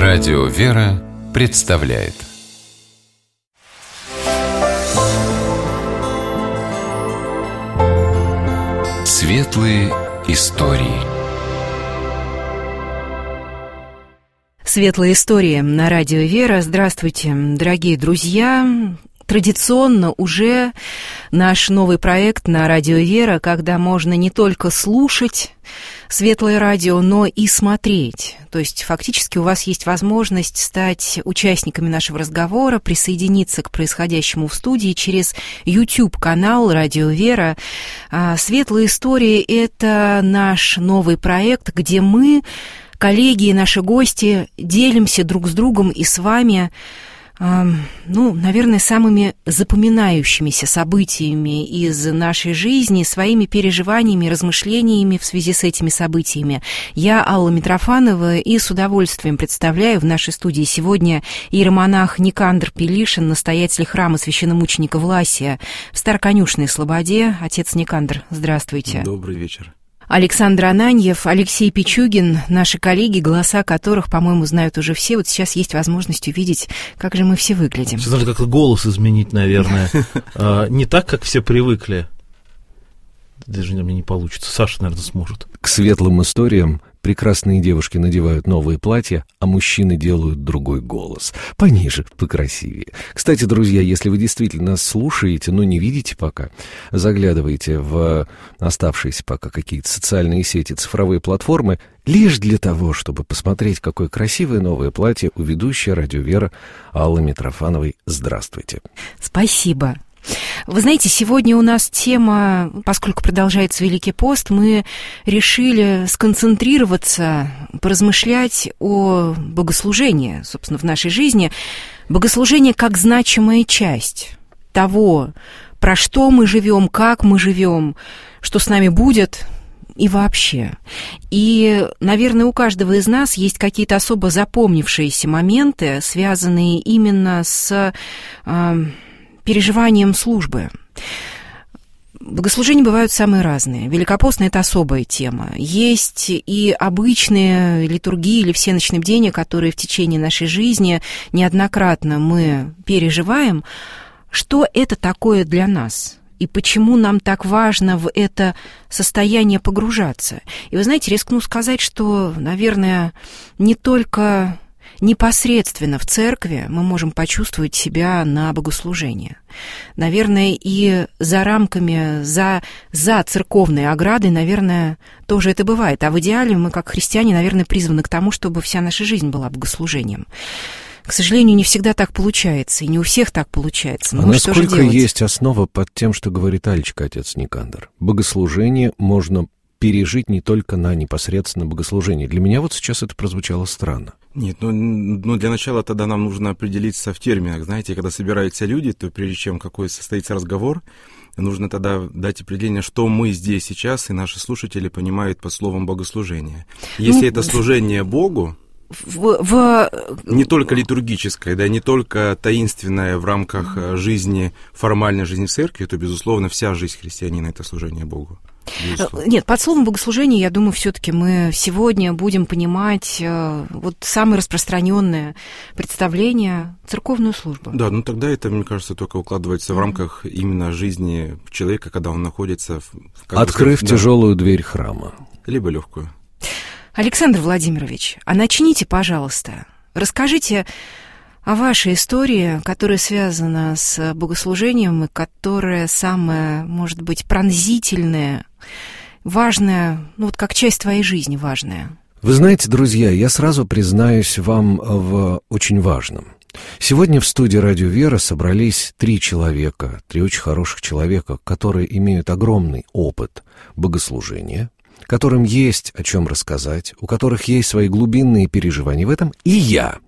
Радио «Вера» представляет Светлые истории. Светлые истории на радио «Вера». Здравствуйте, дорогие друзья. Традиционно уже наш новый проект на радио «Вера», когда можно не только слушать Светлое радио, но и смотреть. То есть фактически у вас есть возможность стать участниками нашего разговора, присоединиться к происходящему в студии через YouTube-канал «Радио Вера». «Светлые истории» — это наш новый проект, где мы, коллеги и наши гости, делимся друг с другом и с вами, наверное, самыми запоминающимися событиями из нашей жизни, своими переживаниями, размышлениями в связи с этими событиями. Я Алла Митрофанова и с удовольствием представляю в нашей студии сегодня иеромонах Никандр Пелишин, настоятель храма священномученика Власия в Староконюшной Слободе. Отец Никандр, здравствуйте. Добрый вечер. Александр Ананьев, Алексей Пичугин, наши коллеги, голоса которых, по-моему, знают уже все. Вот сейчас есть возможность увидеть, как же мы все выглядим. Надо как-то голос изменить, наверное. Не так, как все привыкли. Даже мне не получится. Саша, наверное, сможет. К светлым историям прекрасные девушки надевают новые платья, а мужчины делают другой голос. Пониже, покрасивее. Кстати, друзья, если вы действительно нас слушаете, но не видите пока, заглядывайте в оставшиеся пока какие-то социальные сети, цифровые платформы, лишь для того, чтобы посмотреть, какое красивое новое платье у ведущей «Радио Вера» Аллы Митрофановой. Здравствуйте. Спасибо. Вы знаете, сегодня у нас тема, поскольку продолжается Великий пост, мы решили сконцентрироваться, поразмышлять о богослужении, собственно, в нашей жизни. Богослужение как значимая часть того, про что мы живем, как мы живем, что с нами будет и вообще. И, наверное, у каждого из нас есть какие-то особо запомнившиеся моменты, связанные именно с переживанием службы. Богослужения бывают самые разные. Великопостная — это особая тема. Есть и обычные литургии или всеночные бдения, которые в течение нашей жизни неоднократно мы переживаем. Что это такое для нас? И почему нам так важно в это состояние погружаться? И вы знаете, рискну сказать, что, наверное, не только непосредственно в церкви мы можем почувствовать себя на богослужении. Наверное, и за рамками, за церковной оградой, наверное, тоже это бывает. А в идеале мы, как христиане, наверное, призваны к тому, чтобы вся наша жизнь была богослужением. К сожалению, не всегда так получается, и не у всех так получается. Но насколько есть основа под тем, что говорит Алечка, отец Никандр? Богослужение можно пережить не только на непосредственно богослужении. Для меня вот сейчас это прозвучало странно. Нет, для начала тогда нам нужно определиться в терминах. Знаете, когда собираются люди, то прежде чем какой состоится разговор, нужно тогда дать определение, что мы здесь сейчас, и наши слушатели понимают под словом богослужение. Если это служение Богу, не только литургическое, да, не только таинственное в рамках жизни, формальной жизни в церкви, то, безусловно, вся жизнь христианина — это служение Богу. Нет, под словом богослужение, я думаю, все-таки мы сегодня будем понимать вот самое распространенное представление — церковную службу. Да, тогда это, мне кажется, только укладывается в рамках именно жизни человека, когда он находится открыв тяжелую дверь храма. Либо легкую. Александр Владимирович, а начните, пожалуйста. Расскажите о вашей истории, которая связана с богослужением и которая самая, может быть, пронзительная, важная, как часть твоей жизни важная. Вы знаете, друзья, я сразу признаюсь вам в очень важном. Сегодня в студии «Радио Вера» собрались три очень хороших человека, которые имеют огромный опыт богослужения, которым есть о чем рассказать, у которых есть свои глубинные переживания в этом, и я.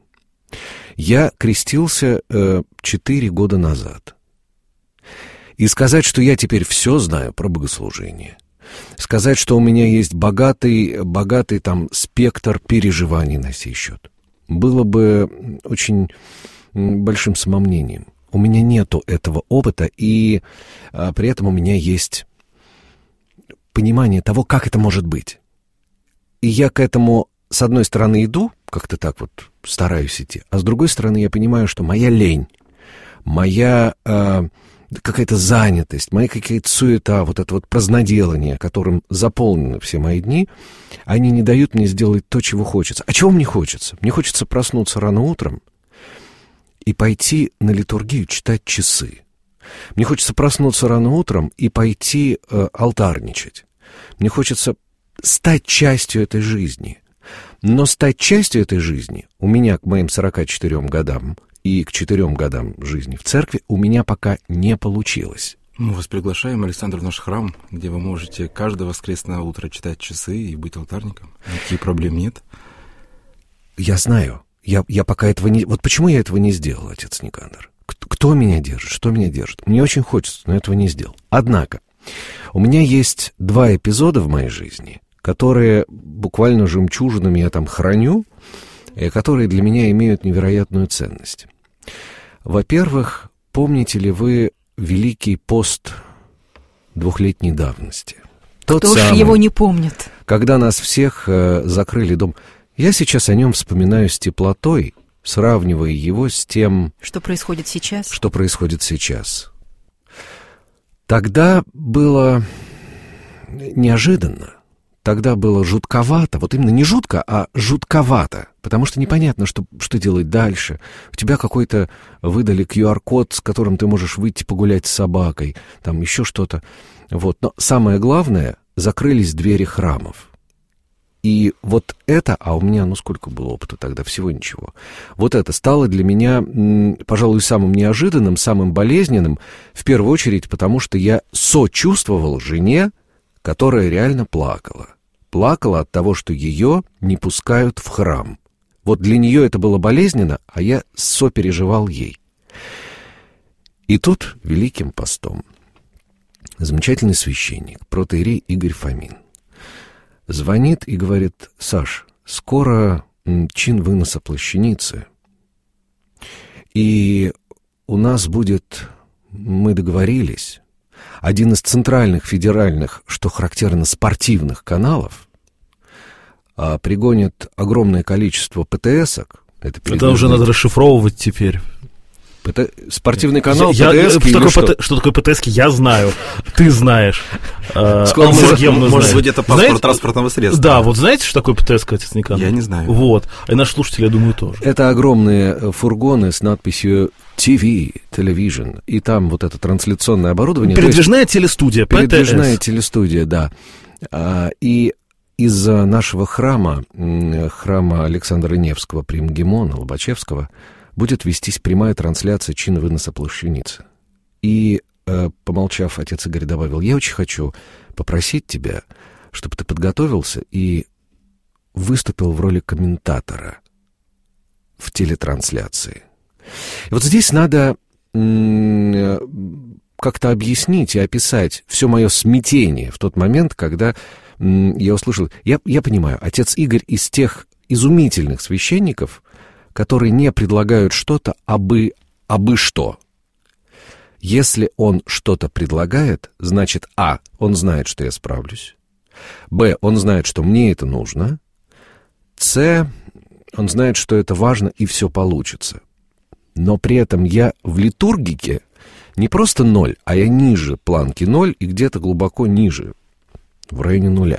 Я крестился 4 года назад. И сказать, что я теперь все знаю про богослужение, сказать, что у меня есть богатый там спектр переживаний на сей счет, было бы очень большим самомнением. У меня нету этого опыта, и при этом у меня есть понимание того, как это может быть. И я к этому с одной стороны, иду, как-то так вот стараюсь идти, а с другой стороны, я понимаю, что моя лень, моя какая-то занятость, моя какая-то суета, вот это вот праздноделание, которым заполнены все мои дни, они не дают мне сделать то, чего хочется. А чего мне хочется? Мне хочется проснуться рано утром и пойти на литургию читать часы. Мне хочется проснуться рано утром и пойти алтарничать. Мне хочется стать частью этой жизни. Но стать частью этой жизни у меня к моим 44 годам и к 4 годам жизни в церкви у меня пока не получилось. Мы вас приглашаем, Александр, в наш храм, где вы можете каждое воскресное утро читать часы и быть алтарником. Никаких проблем нет. Я знаю. Я пока этого не... Вот почему я этого не сделал, отец Никандр? Кто меня держит? Что меня держит? Мне очень хочется, но этого не сделал. Однако, у меня есть 2 эпизода в моей жизни, которые буквально жемчужинами я там храню, и которые для меня имеют невероятную ценность. Во-первых, помните ли вы Великий пост 2-летней давности? Кто ж его не помнит? Когда нас всех закрыли дом. Я сейчас о нем вспоминаю с теплотой, сравнивая его с тем... Что происходит сейчас? Что происходит сейчас. Тогда было неожиданно. Тогда было жутковато, вот именно не жутко, а жутковато, потому что непонятно, что делать дальше. У тебя какой-то выдали QR-код, с которым ты можешь выйти погулять с собакой, там еще что-то. Вот. Но самое главное, закрылись двери храмов. И вот это, а у меня, сколько было опыта тогда, всего ничего. Вот это стало для меня, пожалуй, самым неожиданным, самым болезненным, в первую очередь, потому что я сочувствовал жене, которая реально плакала. Плакала от того, что ее не пускают в храм. Вот для нее это было болезненно, а я сопереживал ей. И тут Великим постом замечательный священник, протоиерей Игорь Фомин, звонит и говорит: Саш, скоро чин выноса плащаницы, и у нас будет, мы договорились, один из центральных федеральных, что характерно, спортивных каналов пригонит огромное количество ПТСок. Это уже надо расшифровывать теперь. Спортивный канал, ПТСки или что? Что такое ПТСки, я знаю. Ты знаешь. Может быть, это паспорт транспортного средства. Да, вот знаете, что такое ПТСка, отец Никандр? Я не знаю. Вот. И наши слушатели, я думаю, тоже. Это огромные фургоны с надписью TV, Television, и там вот это трансляционное оборудование. Передвижная телестудия, ПТС. Передвижная телестудия, да. И из нашего храма Александра Невского при МГИМО, Лобачевского, будет вестись прямая трансляция чина выноса плащаницы. И, помолчав, отец Игорь добавил: я очень хочу попросить тебя, чтобы ты подготовился и выступил в роли комментатора в телетрансляции. И вот здесь надо как-то объяснить и описать все мое смятение в тот момент, когда я услышал... Я понимаю, отец Игорь из тех изумительных священников, которые не предлагают что-то абы что. Если он что-то предлагает, значит, а, он знает, что я справлюсь, б, он знает, что мне это нужно, с, он знает, что это важно и все получится. Но при этом я в литургике не просто 0, а я ниже планки 0 и где-то глубоко ниже, в районе 0.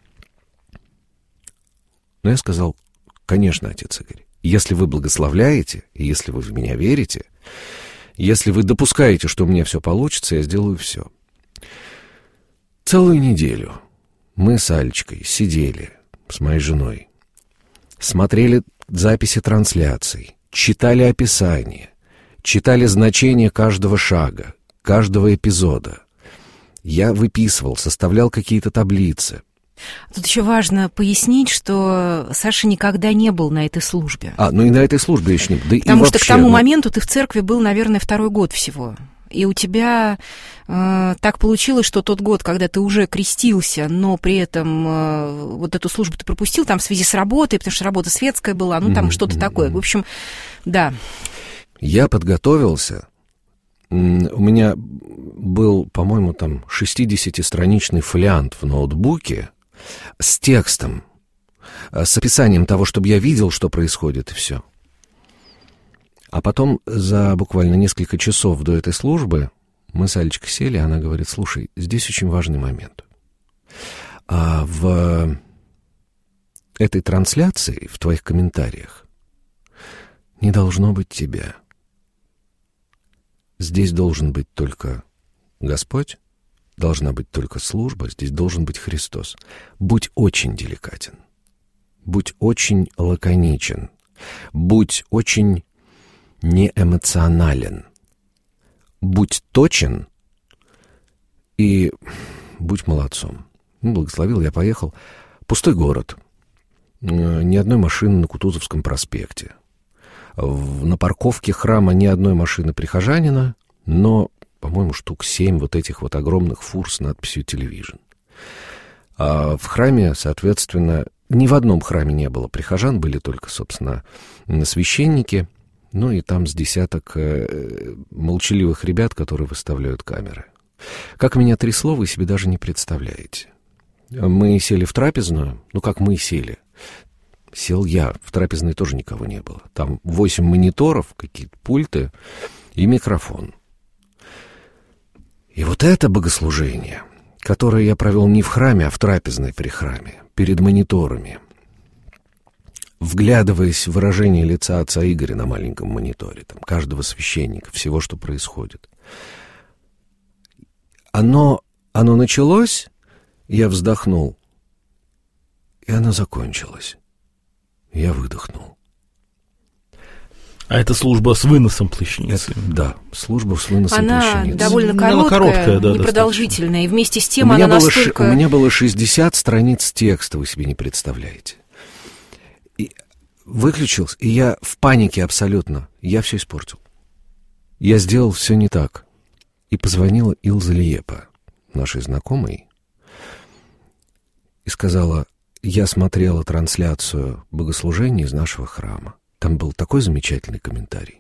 Но я сказал: конечно, отец Игорь, если вы благословляете, и если вы в меня верите, если вы допускаете, что у меня все получится, я сделаю все. Целую неделю мы с Алечкой сидели с моей женой, смотрели записи трансляций, читали описание, читали значение каждого шага, каждого эпизода. Я выписывал, составлял какие-то таблицы. Тут еще важно пояснить, что Саша никогда не был на этой службе. Ну и на этой службе еще не был. Да. Потому что к тому моменту ты в церкви был, наверное, 2-й год всего. И у тебя так получилось, что тот год, когда ты уже крестился, но при этом вот эту службу ты пропустил, там в связи с работой, потому что работа светская была, там что-то такое. В общем, да. Я подготовился. У меня был, по-моему, там 60-страничный фолиант в ноутбуке с текстом. с описанием того, чтобы я видел, что происходит, и все. А потом за буквально несколько часов до этой службы мы с Алечкой сели, и она говорит: слушай, здесь очень важный момент. В этой трансляции, в твоих комментариях, не должно быть тебя. Здесь должен быть только Господь, должна быть только служба, здесь должен быть Христос. Будь очень деликатен, будь очень лаконичен, будь очень неэмоционален, будь точен и будь молодцом. Благословил, я поехал. Пустой город. Ни одной машины на Кутузовском проспекте. На парковке храма ни одной машины прихожанина, но, по-моему, штук 7 вот этих вот огромных фур с надписью «Television». А в храме, соответственно, ни в одном храме не было прихожан, были только, собственно, священники, ну и там с десяток молчаливых ребят, которые выставляют камеры. Как меня трясло, вы себе даже не представляете. Мы сели в трапезную, как мы сели. Сел я, в трапезной тоже никого не было. Там 8 мониторов, какие-то пульты и микрофон. И вот это богослужение, которое я провел не в храме, а в трапезной при храме, перед мониторами, вглядываясь в выражение лица отца Игоря на маленьком мониторе, там, каждого священника, всего, что происходит. Оно началось, я вздохнул, и оно закончилось. Я выдохнул. А это служба с выносом плащаницы? Да, служба с выносом плащаницы. Она довольно короткая, да, непродолжительная, и вместе с тем она настолько... У меня было 60 страниц текста, вы себе не представляете. И выключился, и я в панике абсолютно. Я все испортил. Я сделал все не так. И позвонила Илза Лиепа, нашей знакомой, и сказала: я смотрела трансляцию богослужения из нашего храма. Там был такой замечательный комментарий.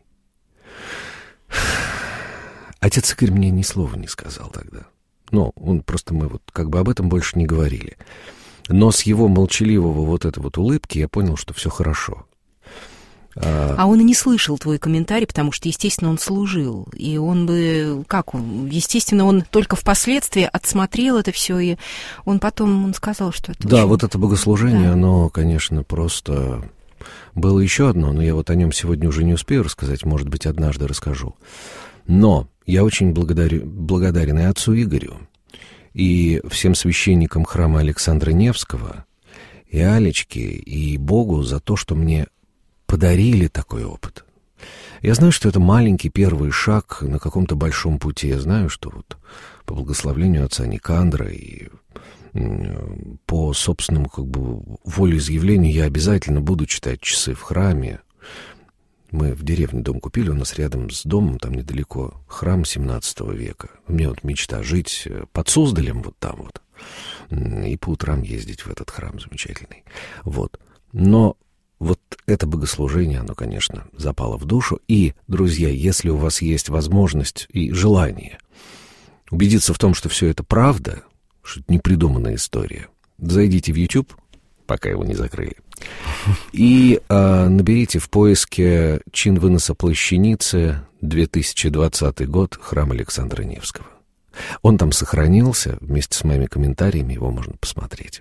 Отец Игорь мне ни слова не сказал тогда. Мы об этом больше не говорили. Но с его молчаливого вот этой вот улыбки я понял, что все хорошо. А он и не слышал твой комментарий, потому что, естественно, он служил. И он бы... Естественно, он только впоследствии отсмотрел это все, и он сказал, что это... Да, вот это богослужение, оно, конечно, просто... Было еще одно, но я вот о нем сегодня уже не успею рассказать, может быть, однажды расскажу. Но я очень благодарен и отцу Игорю, и всем священникам храма Александра Невского, и Алечке, и Богу за то, что мне подарили такой опыт. Я знаю, что это маленький первый шаг на каком-то большом пути. Я знаю, что вот по благословению отца Никандра и по собственному волеизъявлению я обязательно буду читать часы в храме. Мы в деревне дом купили, у нас рядом с домом, там недалеко, храм 17 века. У меня вот мечта жить под Суздалем, вот там вот, и по утрам ездить в этот храм замечательный. Вот. Но вот это богослужение, оно, конечно, запало в душу. И, друзья, если у вас есть возможность и желание убедиться в том, что все это правда, что это непридуманная история, зайдите в YouTube, пока его не закрыли, и наберите в поиске «Чин выноса плащаницы, 2020 год, храм Александра Невского». Он там сохранился вместе с моими комментариями, его можно посмотреть.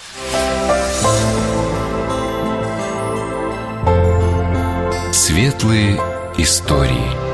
Светлые истории.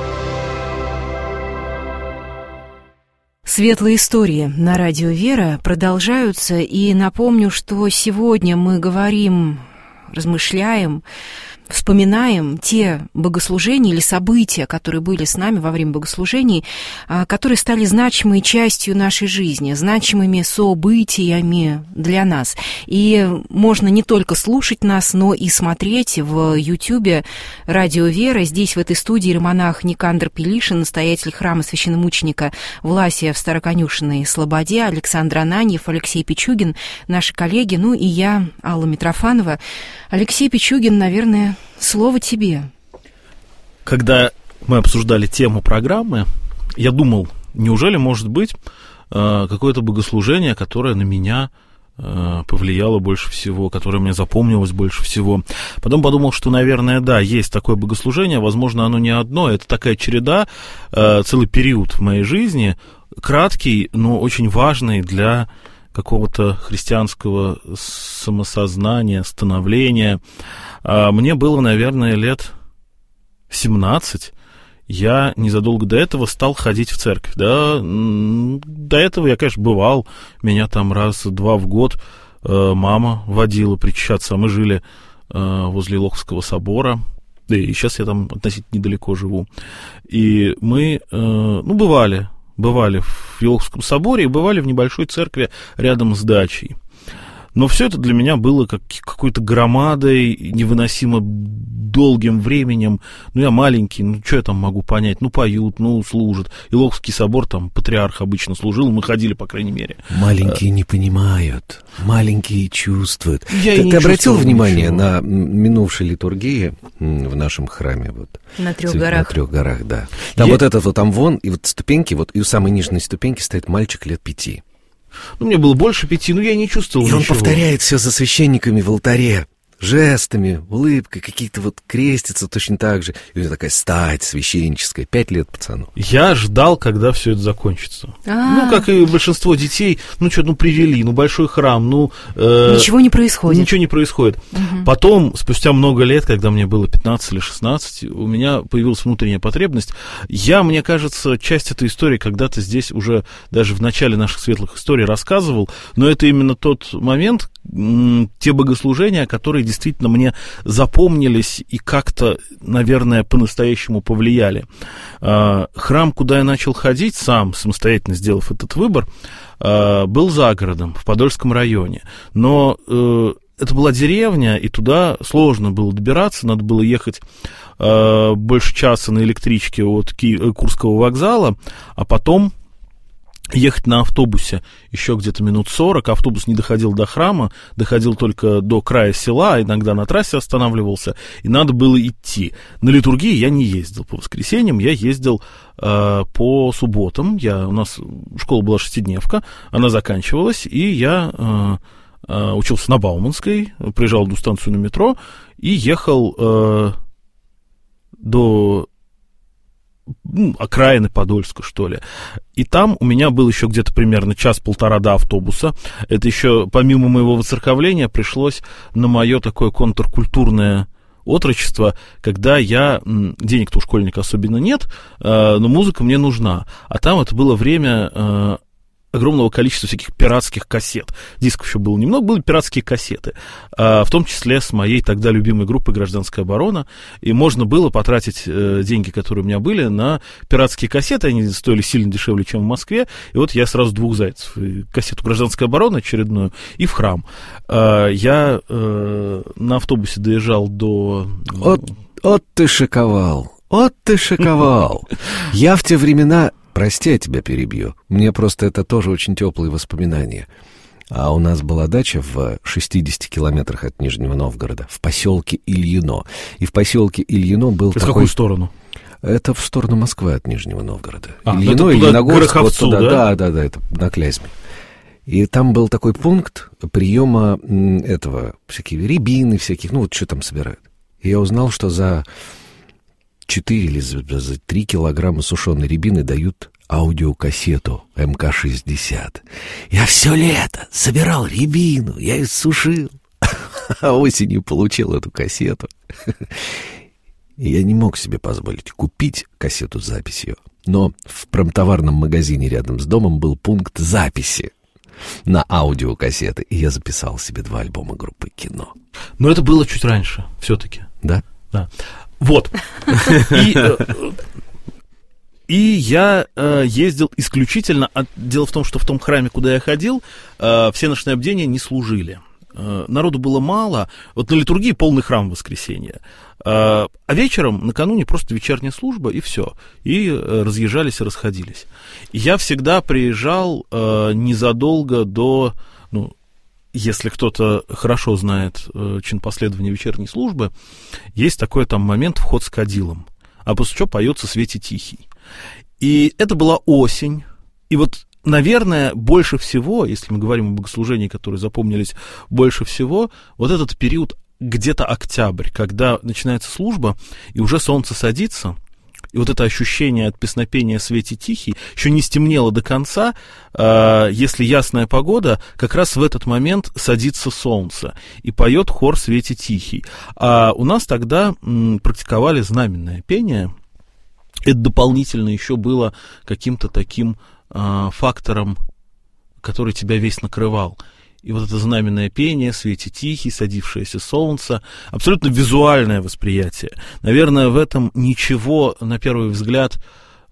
Светлые истории на радио «Вера» продолжаются, и напомню, что сегодня мы говорим, размышляем, вспоминаем те богослужения или события, которые были с нами во время богослужений, которые стали значимой частью нашей жизни, значимыми событиями для нас. И можно не только слушать нас, но и смотреть в Ютьюбе «Радио Вера». Здесь, в этой студии, иеромонах Никандр Пилишин, настоятель храма священномученика Власия в Староконюшенной Слободе, Александр Ананьев, Алексей Пичугин, наши коллеги, ну и я, Алла Митрофанова. Алексей Пичугин, наверное, слово тебе. Когда мы обсуждали тему программы, я думал, неужели может быть какое-то богослужение, которое на меня повлияло больше всего, которое мне запомнилось больше всего. Потом подумал, что, наверное, да, есть такое богослужение, возможно, оно не одно, это такая череда, целый период в моей жизни, краткий, но очень важный для какого-то христианского самосознания, становления. Мне было, наверное, лет 17. Я незадолго до этого стал ходить в церковь. Да? До этого я, конечно, бывал. Меня там раз-два в год мама водила причащаться. Мы жили возле Илоховского собора. Да и сейчас я там относительно недалеко живу. И мы, бывали в Илоховском соборе и бывали в небольшой церкви рядом с дачей. Но все это для меня было какой-то громадой, невыносимо долгим временем. Я маленький, что я там могу понять? Поют, служат. Илоховский собор, там патриарх обычно служил, мы ходили, по крайней мере. Маленькие не понимают, маленькие чувствуют. Ты обратил внимание на минувшей литургии в нашем храме? На 3 горах. На 3 горах, да. Там амвон, и ступеньки, и у самой нижней ступеньки стоит мальчик лет 5. Мне было больше 5, но я не чувствовал ничего. И он повторяет все за священниками в алтаре. Жестами, улыбкой, какие-то крестятся точно так же. И у него такая стать священническая. 5 лет пацану. Я ждал, когда все это закончится. Как и большинство детей, привели, большой храм, Ничего не происходит. Ничего не происходит. Угу. Потом, спустя много лет, когда мне было 15 или 16, у меня появилась внутренняя потребность. Мне кажется, часть этой истории когда-то здесь уже даже в начале наших светлых историй рассказывал, но это именно тот момент, те богослужения, которые действительно мне запомнились и как-то, наверное, по-настоящему повлияли. Храм, куда я начал ходить, сам, самостоятельно сделав этот выбор, был за городом, в Подольском районе. Но это была деревня, и туда сложно было добираться, надо было ехать больше часа на электричке от Курского вокзала, а потом ехать на автобусе еще где-то минут 40, автобус не доходил до храма, доходил только до края села, иногда на трассе останавливался, и надо было идти. На литургии я не ездил по воскресеньям, я ездил по субботам. У нас школа была 6-дневка, она заканчивалась, и я учился на Бауманской, приезжал в одну станцию на метро и ехал до окраины Подольска, что ли. И там у меня был еще где-то примерно час-полтора до автобуса. Это еще, помимо моего воцерковления, пришлось на мое такое контркультурное отрочество, когда денег-то у школьника особенно нет, но музыка мне нужна. А там это было время огромного количества всяких пиратских кассет. Дисков еще было немного, были пиратские кассеты, в том числе с моей тогда любимой группой «Гражданская оборона», и можно было потратить деньги, которые у меня были, на пиратские кассеты, они стоили сильно дешевле, чем в Москве, и я сразу 2 зайцев, кассету «Гражданская оборона» очередную и в храм. Я на автобусе доезжал до... От ты шиковал, Я в те времена... Прости, я тебя перебью. Мне просто это тоже очень теплые воспоминания. А у нас была дача в 60 километрах от Нижнего Новгорода, в поселке Ильино. И в поселке Ильино был Это в какую сторону? Это в сторону Москвы от Нижнего Новгорода. Ильино, Ильиногорск, вот туда, да, это на Клязьме. И там был такой пункт приема всякие рябины, всяких, что там собирают. И я узнал, что за 4 или за 3 килограмма сушеной рябины дают аудиокассету МК-60. Я все лето собирал рябину, я ее сушил, а осенью получил эту кассету. И я не мог себе позволить купить кассету с записью, но в промтоварном магазине рядом с домом был пункт записи на аудиокассеты, и я записал себе 2 альбома группы «Кино». Но это было чуть раньше все-таки. Да? Да. Вот. И я ездил исключительно... Дело в том, что в том храме, куда я ходил, все ночные бдения не служили. Народу было мало. На литургии полный храм в воскресенье. А вечером, накануне, просто вечерняя служба, и все. И разъезжались и расходились. И я всегда приезжал незадолго до... Если кто-то хорошо знает чин последования вечерней службы, есть такой там момент «Вход с кадилом», а после чего поется «Свете тихий». И это была осень, и наверное, больше всего, если мы говорим о богослужении, которые запомнились больше всего, вот этот период где-то октябрь, когда начинается служба, и уже солнце садится, и вот это ощущение от песнопения «Свете тихий» еще не стемнело до конца, если ясная погода, как раз в этот момент садится солнце, и поет хор «Свете тихий». А у нас тогда практиковали знаменное пение. Это дополнительно еще было каким-то таким фактором, который тебя весь накрывал. И вот это знаменное пение, «Свете тихий», «Садившееся солнце», абсолютно визуальное восприятие. Наверное, в этом ничего, на первый взгляд,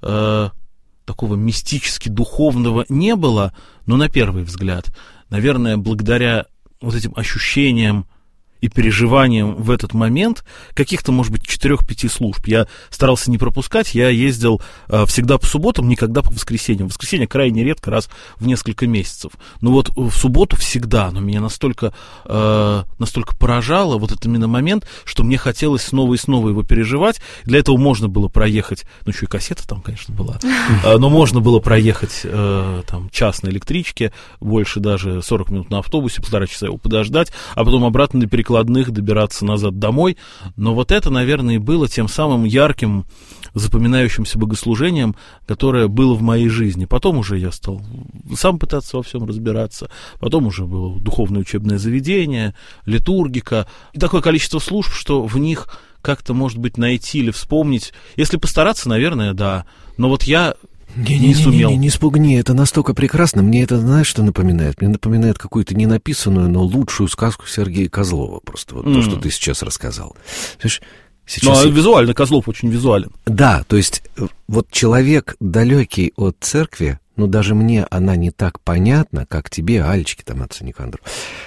такого мистически духовного не было, но на первый взгляд, наверное, благодаря вот этим ощущениям и переживаниям в этот момент каких-то, может быть, 4-5 служб. Я старался не пропускать, я ездил всегда по субботам, никогда по воскресеньям. В воскресенье крайне редко, раз в несколько месяцев. Но вот в субботу всегда, но меня настолько поражало вот этот именно момент, что мне хотелось снова и снова его переживать. Для этого можно было проехать, ну, еще и кассета там, конечно, была, но можно было проехать там час на электричке, больше даже 40 минут на автобусе, 1,5 часа его подождать, а потом обратно на перекладных добираться назад домой. Но вот это, наверное, и было тем самым ярким, запоминающимся богослужением, которое было в моей жизни. Потом уже я стал сам пытаться во всем разбираться. Потом уже было духовное учебное заведение, литургика. И такое количество служб, что в них как-то, может быть, найти или вспомнить. Если постараться, наверное, да. Но вот я не сумел. Не спугни, это настолько прекрасно. Мне это, знаешь, что напоминает? Мне напоминает какую-то ненаписанную, но лучшую сказку Сергея Козлова. Просто вот то, что ты сейчас рассказал. Слышишь, сейчас... Ну, визуально, Козлов очень визуален. Да, то есть вот человек, далекий от церкви, ну, даже мне она не так понятна, как тебе, Алечке, там, отцу Никандру.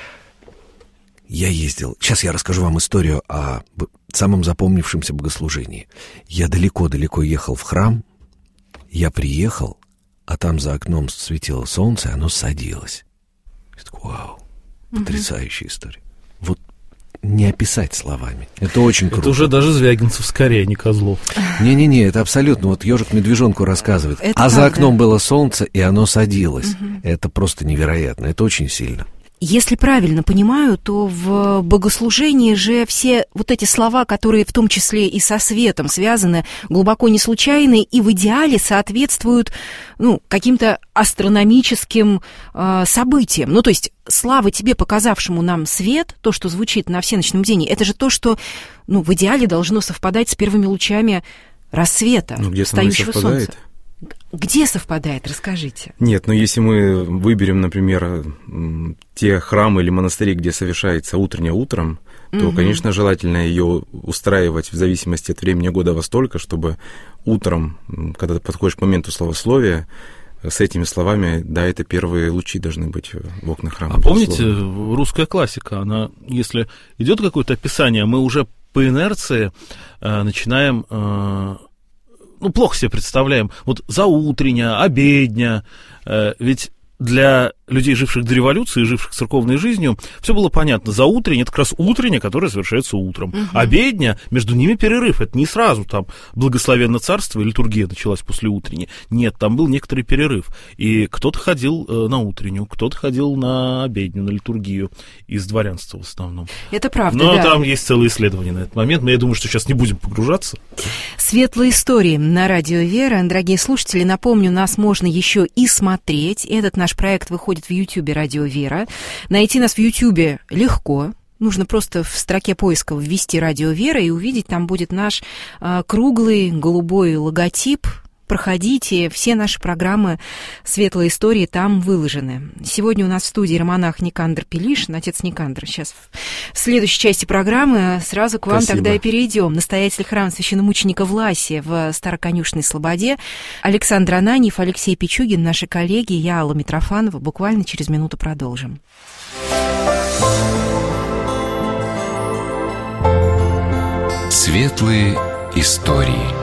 Я ездил... Сейчас я расскажу вам историю о самом запомнившемся богослужении. Я далеко-далеко ехал в храм. Я приехал, а там за окном светило солнце, и оно садилось. Я такой, вау, потрясающая история. Вот не описать словами. Это очень круто. Это уже даже Звягинцев скорее, не Козлов. Не-не-не, это абсолютно. Вот ежик медвежонку рассказывает. Это правда. За окном было солнце, и оно садилось. Это просто невероятно. Это очень сильно. Если правильно понимаю, то в богослужении же все вот эти слова, которые в том числе и со светом связаны, глубоко не случайны и в идеале соответствуют, ну, каким-то астрономическим событиям. Ну, то есть слава тебе, показавшему нам свет, то, что звучит на всеночном бдении, это же то, что, ну, в идеале должно совпадать с первыми лучами рассвета, встающего солнца. Где совпадает? Расскажите. Нет, но если мы выберем, например, те храмы или монастыри, где совершается утреннее утром, то, конечно, желательно ее устраивать в зависимости от времени года во столько, чтобы утром, когда ты подходишь к моменту славословия, с этими словами, да, это первые лучи должны быть в окнах храма. А помните, русская классика, она, если идет какое-то описание, мы уже по инерции начинаем... Ну, плохо себе представляем. Вот заутренняя, обедня. Ведь для людей, живших до революции, живших церковной жизнью, все было понятно. Заутренняя — это как раз утренняя, которая совершается утром. Обедня, между ними перерыв. Это не сразу там благословенно царство и литургия началась после утренней. Нет, там был некоторый перерыв. И кто-то ходил на утреннюю, кто-то ходил на обедню, на литургию из дворянства в основном. Это правда, но да. Там есть целые исследования на этот момент, но я думаю, что сейчас не будем погружаться. Светлые истории на радио Вера. Дорогие слушатели, напомню, нас можно еще и смотреть. Этот наш проект выходит в Ютьюбе «Радио Вера». Найти нас в Ютьюбе легко. Нужно просто в строке поиска ввести «Радио Вера» и увидеть, там будет наш круглый голубой логотип. Проходите, все наши программы «Светлые истории» там выложены. Сегодня у нас в студии романах Никандр Пилишин, отец Никандр. Сейчас в следующей части программы сразу к вам тогда и перейдем. Настоятель храма священномученика Власия в Староконюшной Слободе. Александр Ананьев, Алексей Пичугин, наши коллеги, я Алла Митрофанова. Буквально через минуту продолжим. Светлые истории.